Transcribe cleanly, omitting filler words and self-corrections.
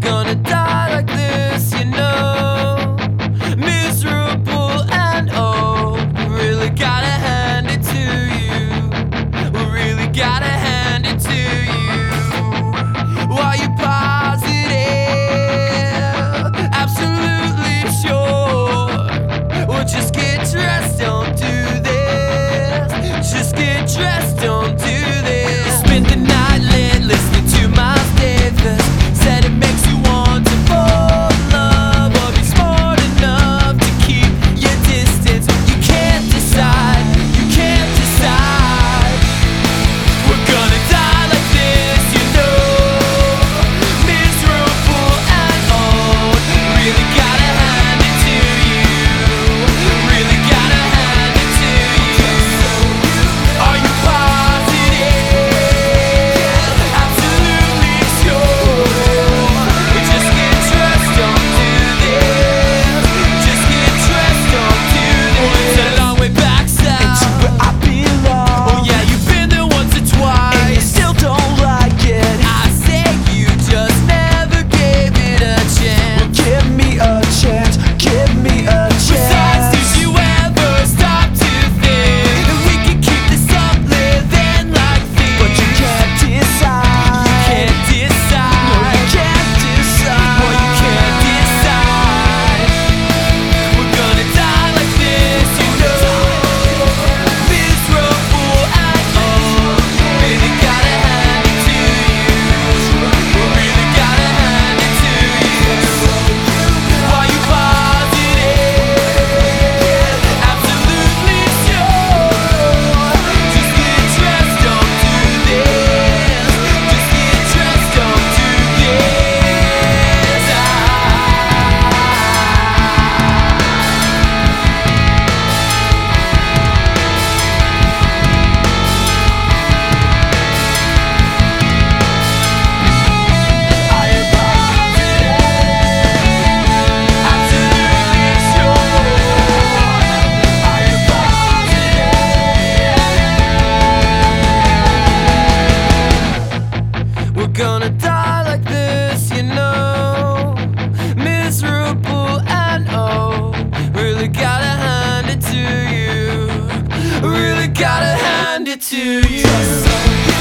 gonna die like this, you know. Miserable and old. We really gotta hand it to you. We really gotta hand it to you. While you positive, absolutely sure. Well, just get dressed, don't do this. Just get dressed, don't do this. Spend the night lit, listening to Miles Davis. Said it makes you want to fall in love, or be smart enough to keep your distance. You can't decide, you can't decide. We're gonna die like this, you know. Miserable and old. Really gotta hand it to you. Really gotta hand it to you. Are you positive? Absolutely sure. Just get dressed, don't do this. Just get dressed, don't do this. It's a long way back south. It's where I belong. Oh yeah, you've been there once or And you twice. still don't like it. I say you just never gave it a chance. Give me a chance, give me a Besides, did chance. you ever stop to think that we could keep this up living like this? But you can't decide. Can't decide. No, you can't decide. Well, you can't decide. We're gonna die like this, you know. Miserable and old. Really gotta hand it to you. Really gotta hand it to you. While you positive, absolutely sure. Just get dressed, don't do this. Just get dressed, don't do this. I am Absolutely sure. I am We're gonna die like this, you know. Miserable and old. Really gotta hand it to you. Really gotta hand it to you.